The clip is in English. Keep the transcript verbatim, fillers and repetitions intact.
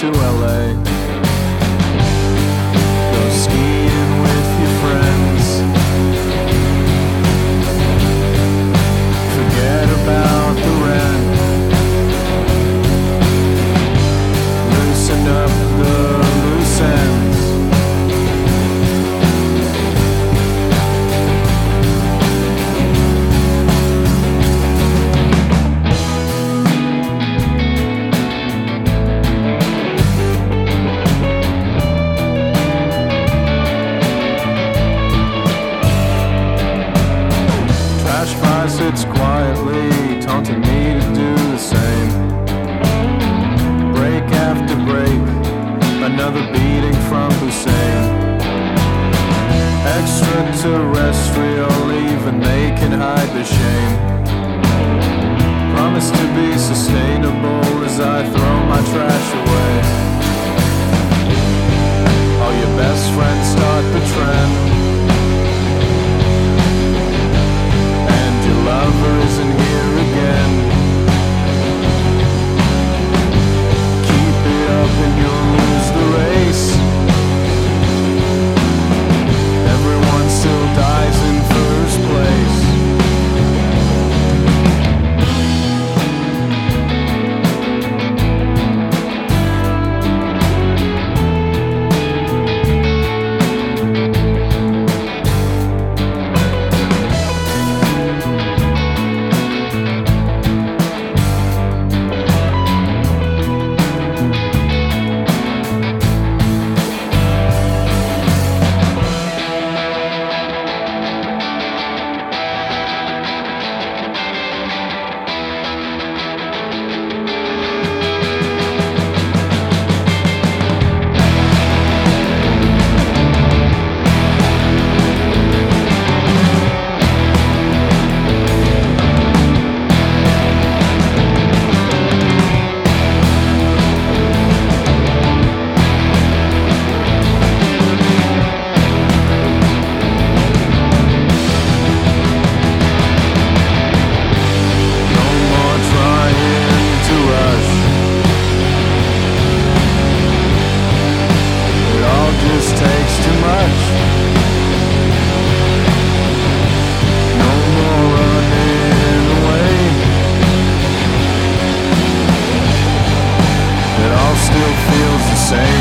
L A. Go skiing with your friends. Forget about the rent. Loosen up the loose ends. Sits quietly, taunting me to do the same. Break after break, another beating from Hussein. Extraterrestrial, even they can hide their shame. Promise to be sustainable as I throw my trash away. All your best friends start the trend. Lover isn't here again. Keep it up and you'll lose the race. Everyone still dies in first place. Still feels the same.